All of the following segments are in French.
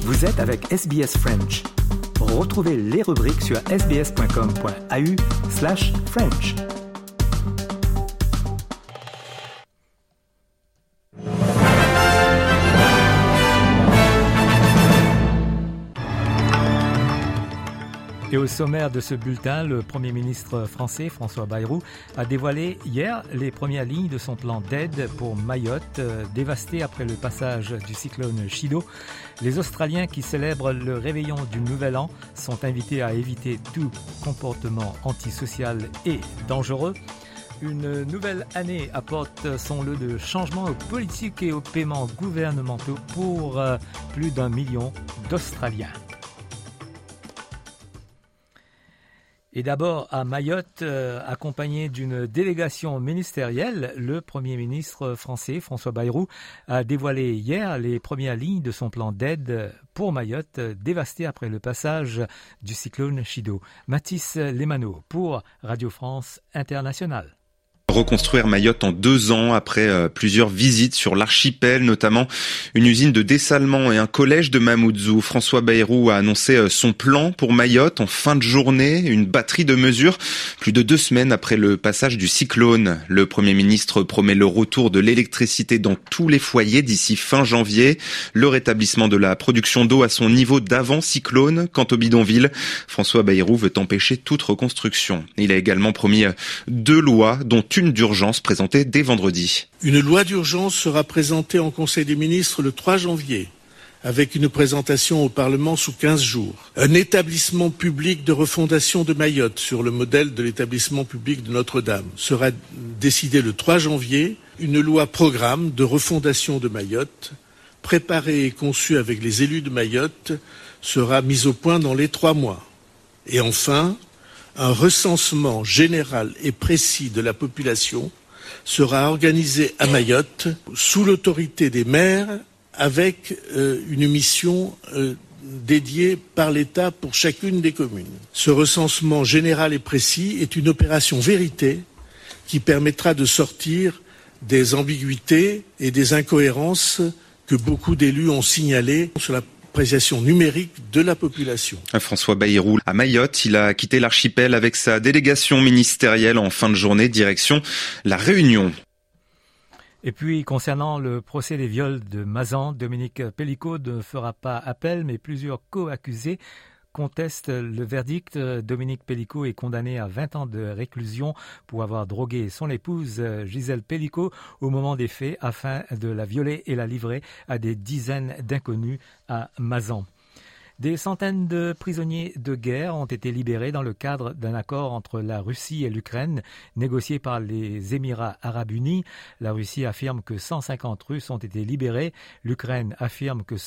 Vous êtes avec SBS French. Retrouvez les rubriques sur sbs.com.au/French. Et au sommaire de ce bulletin, le Premier ministre français, François Bayrou, a dévoilé hier les premières lignes de son plan d'aide pour Mayotte, dévastée après le passage du cyclone Chido. Les Australiens qui célèbrent le réveillon du Nouvel An sont invités à éviter tout comportement antisocial et dangereux. Une nouvelle année apporte son lot de changements aux politiques et aux paiements gouvernementaux pour plus d'1 million d'Australiens. Et d'abord à Mayotte, accompagné d'une délégation ministérielle, le Premier ministre français François Bayrou a dévoilé hier les premières lignes de son plan d'aide pour Mayotte, dévastée après le passage du cyclone Chido. Mathis Lemano pour Radio France Internationale. Reconstruire Mayotte en 2 ans après plusieurs visites sur l'archipel, notamment une usine de dessalement et un collège de Mamoudzou. François Bayrou a annoncé son plan pour Mayotte en fin de journée, une batterie de mesures, plus de 2 semaines après le passage du cyclone. Le Premier ministre promet le retour de l'électricité dans tous les foyers d'ici fin janvier, le rétablissement de la production d'eau à son niveau d'avant cyclone. Quant au bidonville, François Bayrou veut empêcher toute reconstruction. Il a également promis 2 lois, dont une d'urgence présentée dès vendredi. Une loi d'urgence sera présentée en Conseil des ministres le 3 janvier, avec une présentation au Parlement sous 15 jours. Un établissement public de refondation de Mayotte, sur le modèle de l'établissement public de Notre-Dame, sera décidé le 3 janvier. Une loi programme de refondation de Mayotte, préparée et conçue avec les élus de Mayotte, sera mise au point dans les 3 mois. Et enfin, un recensement général et précis de la population sera organisé à Mayotte sous l'autorité des maires avec une mission dédiée par l'État pour chacune des communes. Ce recensement général et précis est une opération vérité qui permettra de sortir des ambiguïtés et des incohérences que beaucoup d'élus ont signalées sur la appréciation numérique de la population. François Bayrou à Mayotte, il a quitté l'archipel avec sa délégation ministérielle en fin de journée, direction La Réunion. Et puis, concernant le procès des viols de Mazan, Dominique Pellicot ne fera pas appel, mais plusieurs co-accusés conteste le verdict. Dominique Pellicot est condamné à 20 ans de réclusion pour avoir drogué son épouse Gisèle Pellicot au moment des faits afin de la violer et la livrer à des dizaines d'inconnus à Mazan. Des centaines de prisonniers de guerre ont été libérés dans le cadre d'un accord entre la Russie et l'Ukraine, négocié par les Émirats arabes unis. La Russie affirme que 150 Russes ont été libérés. L'Ukraine affirme que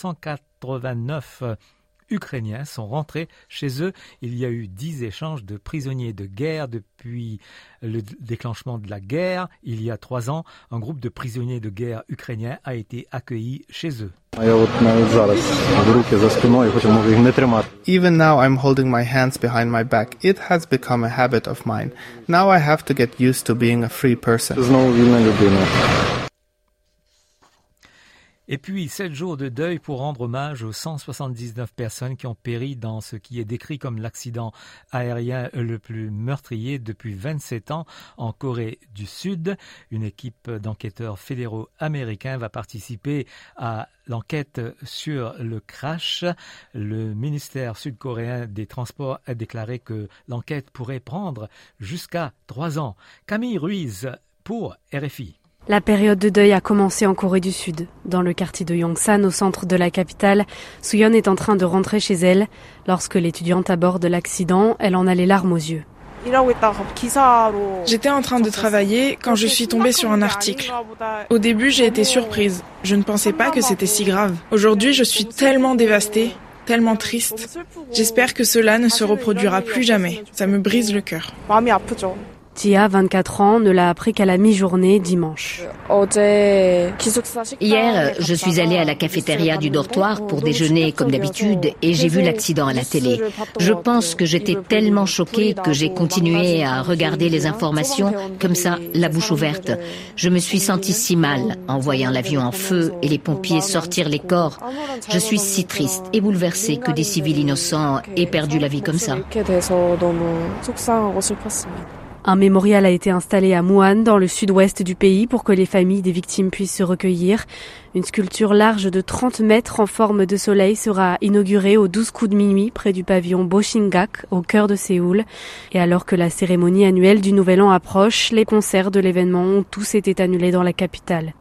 189 Ukrainiens sont rentrés chez eux. Il y a eu 10 échanges de prisonniers de guerre depuis le déclenchement de la guerre. Il y a 3 ans, un groupe de prisonniers de guerre ukrainiens a été accueilli chez eux. Even now I'm holding my hands behind my back. It has become a habit of mine. Now I have to get used to being a free person. Et puis, 7 jours de deuil pour rendre hommage aux 179 personnes qui ont péri dans ce qui est décrit comme l'accident aérien le plus meurtrier depuis 27 ans en Corée du Sud. Une équipe d'enquêteurs fédéraux américains va participer à l'enquête sur le crash. Le ministère sud-coréen des Transports a déclaré que l'enquête pourrait prendre jusqu'à 3 ans. Camille Ruiz pour RFI. La période de deuil a commencé en Corée du Sud. Dans le quartier de Yongsan, au centre de la capitale, Soo-yeon est en train de rentrer chez elle. Lorsque l'étudiante aborde l'accident, elle en a les larmes aux yeux. J'étais en train de travailler quand je suis tombée sur un article. Au début, j'ai été surprise. Je ne pensais pas que c'était si grave. Aujourd'hui, je suis tellement dévastée, tellement triste. J'espère que cela ne se reproduira plus jamais. Ça me brise le cœur. Tia, 24 ans, ne l'a appris qu'à la mi-journée dimanche. Hier, je suis allée à la cafétéria du dortoir pour déjeuner comme d'habitude et j'ai vu l'accident à la télé. Je pense que j'étais tellement choquée que j'ai continué à regarder les informations comme ça, la bouche ouverte. Je me suis sentie si mal en voyant l'avion en feu et les pompiers sortir les corps. Je suis si triste et bouleversée que des civils innocents aient perdu la vie comme ça. Un mémorial a été installé à Muan, dans le sud-ouest du pays, pour que les familles des victimes puissent se recueillir. Une sculpture large de 30 mètres en forme de soleil sera inaugurée aux 12 coups de minuit près du pavillon Boshingak, au cœur de Séoul. Et alors que la cérémonie annuelle du Nouvel An approche, les concerts de l'événement ont tous été annulés dans la capitale.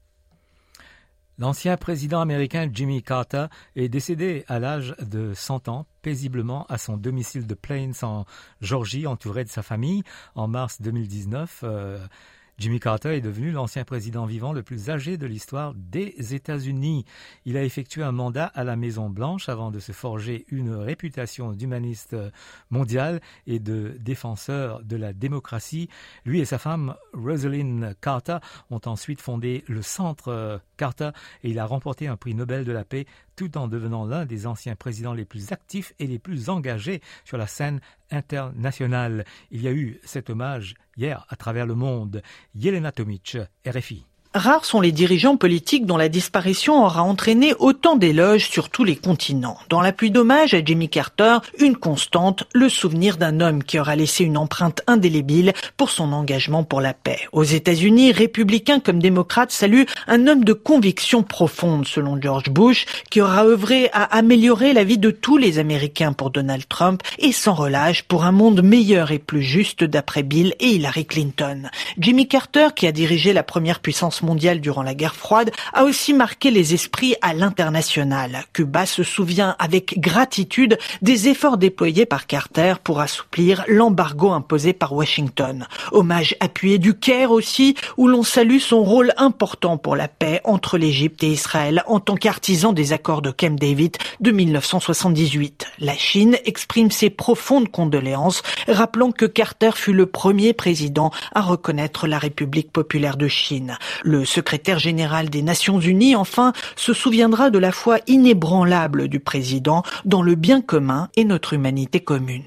L'ancien président américain Jimmy Carter est décédé à l'âge de 100 ans, paisiblement à son domicile de Plains en Georgie, entouré de sa famille. En mars 2019, Jimmy Carter est devenu l'ancien président vivant le plus âgé de l'histoire des États-Unis. Il a effectué un mandat à la Maison-Blanche avant de se forger une réputation d'humaniste mondial et de défenseur de la démocratie. Lui et sa femme, Rosalynn Carter, ont ensuite fondé le Centre Carter et il a remporté un prix Nobel de la paix tout en devenant l'un des anciens présidents les plus actifs et les plus engagés sur la scène internationale. Il y a eu cet hommage hier à travers le monde. Yelena Tomic, RFI. Rares sont les dirigeants politiques dont la disparition aura entraîné autant d'éloges sur tous les continents. Dans la pluie d'hommages à Jimmy Carter, une constante, le souvenir d'un homme qui aura laissé une empreinte indélébile pour son engagement pour la paix. Aux États-Unis, républicains comme démocrates saluent un homme de conviction profonde, selon George Bush, qui aura œuvré à améliorer la vie de tous les Américains pour Donald Trump et sans relâche pour un monde meilleur et plus juste d'après Bill et Hillary Clinton. Jimmy Carter, qui a dirigé la première puissance mondiale durant la guerre froide, a aussi marqué les esprits à l'international. Cuba se souvient avec gratitude des efforts déployés par Carter pour assouplir l'embargo imposé par Washington. Hommage appuyé du Caire aussi, où l'on salue son rôle important pour la paix entre l'Égypte et Israël en tant qu'artisan des accords de Camp David de 1978. La Chine exprime ses profondes condoléances, rappelant que Carter fut le premier président à reconnaître la République populaire de Chine. Le secrétaire général des Nations Unies, enfin, se souviendra de la foi inébranlable du président dans le bien commun et notre humanité commune.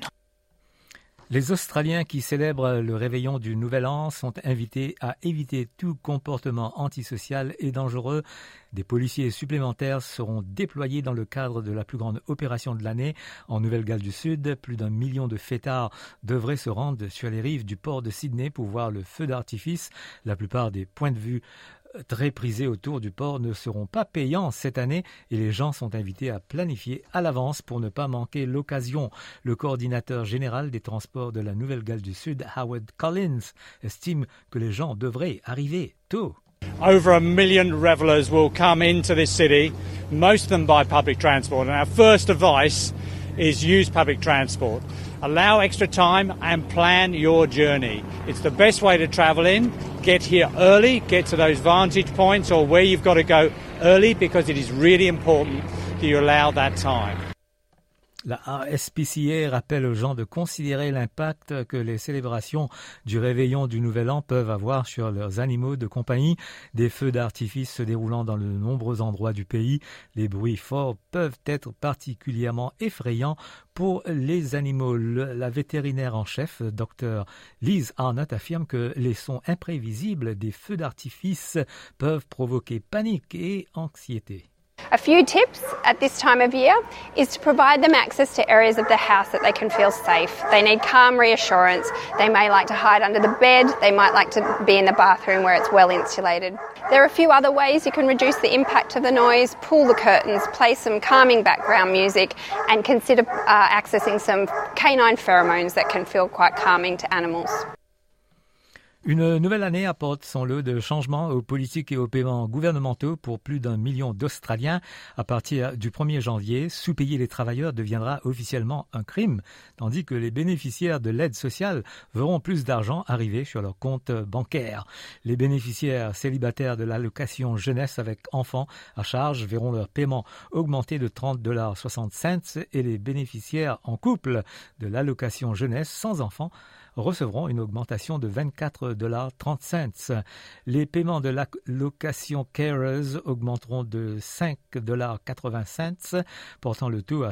Les Australiens qui célèbrent le réveillon du Nouvel An sont invités à éviter tout comportement antisocial et dangereux. Des policiers supplémentaires seront déployés dans le cadre de la plus grande opération de l'année. En Nouvelle-Galles du Sud, plus d'1 million de fêtards devraient se rendre sur les rives du port de Sydney pour voir le feu d'artifice. La plupart des points de vue très prisés autour du port ne seront pas payants cette année et les gens sont invités à planifier à l'avance pour ne pas manquer l'occasion. Le coordinateur général des transports de la Nouvelle-Galles du Sud, Howard Collins, estime que les gens devraient arriver tôt. Over 1 million revellers will come into this city, most of them by public transport. And our first advice is use public transport. Allow extra time and plan your journey. It's the best way to travel in. Get here early, get to those vantage points or where you've got to go early because it is really important that you allow that time. La RSPCA rappelle aux gens de considérer l'impact que les célébrations du réveillon du Nouvel An peuvent avoir sur leurs animaux de compagnie. Des feux d'artifice se déroulant dans de nombreux endroits du pays. Les bruits forts peuvent être particulièrement effrayants pour les animaux. La vétérinaire en chef, Dr. Liz Arnott, affirme que les sons imprévisibles des feux d'artifice peuvent provoquer panique et anxiété. A few tips at this time of year is to provide them access to areas of the house that they can feel safe. They need calm reassurance. They may like to hide under the bed. They might like to be in the bathroom where it's well insulated. There are a few other ways you can reduce the impact of the noise. Pull the curtains, play some calming background music, and consider accessing some canine pheromones that can feel quite calming to animals. Une nouvelle année apporte son lot de changements aux politiques et aux paiements gouvernementaux pour plus d'1 million d'Australiens. À partir du 1er janvier, sous-payer les travailleurs deviendra officiellement un crime, tandis que les bénéficiaires de l'aide sociale verront plus d'argent arriver sur leur compte bancaire. Les bénéficiaires célibataires de l'allocation jeunesse avec enfants à charge verront leur paiement augmenter de $30.60 et les bénéficiaires en couple de l'allocation jeunesse sans enfants recevront une augmentation de $24.30. Les paiements de l'allocation Carers augmenteront de $5.80, portant le taux à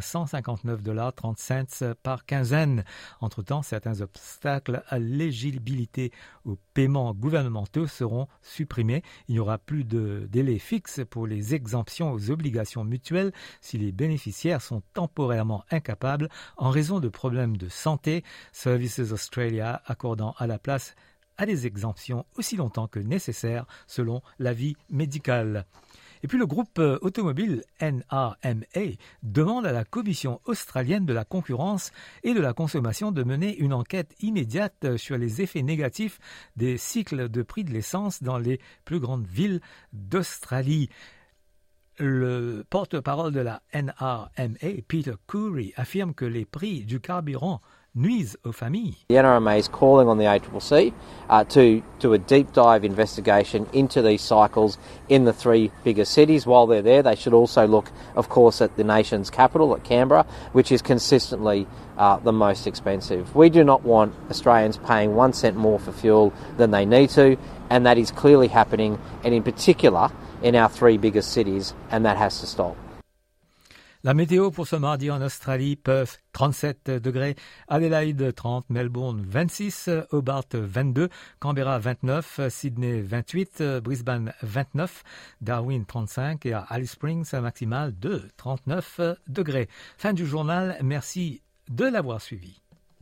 $159.30 par quinzaine. Entre-temps, certains obstacles à l'éligibilité aux paiements gouvernementaux seront supprimés. Il n'y aura plus de délai fixe pour les exemptions aux obligations mutuelles si les bénéficiaires sont temporairement incapables en raison de problèmes de santé. Services Australia accordant à la place à des exemptions aussi longtemps que nécessaire selon l'avis médical. Et puis le groupe automobile NRMA demande à la Commission australienne de la concurrence et de la consommation de mener une enquête immédiate sur les effets négatifs des cycles de prix de l'essence dans les plus grandes villes d'Australie. Le porte-parole de la NRMA, Peter Curry, affirme que les prix du carburant nuisent aux familles. The NRMA is calling on the ACCC to do a deep dive investigation into these cycles in the three biggest cities. While they're there, they should also look, of course, at the nation's capital, at Canberra, which is consistently the most expensive. We do not want Australians paying 1 cent more for fuel than they need to, and that is clearly happening, and in particular in our three biggest cities, and that has to stop. La météo pour ce mardi en Australie: Perth 37 degrés, Adelaide 30, Melbourne 26, Hobart 22, Canberra 29, Sydney 28, Brisbane 29, Darwin 35 et à Alice Springs un maximal de 39 degrés. Fin du journal, merci de l'avoir suivi.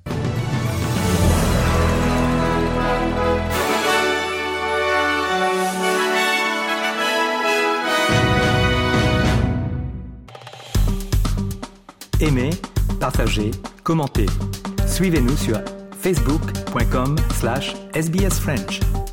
Aimez, partagez, commentez. Suivez-nous sur facebook.com/sbsfrench.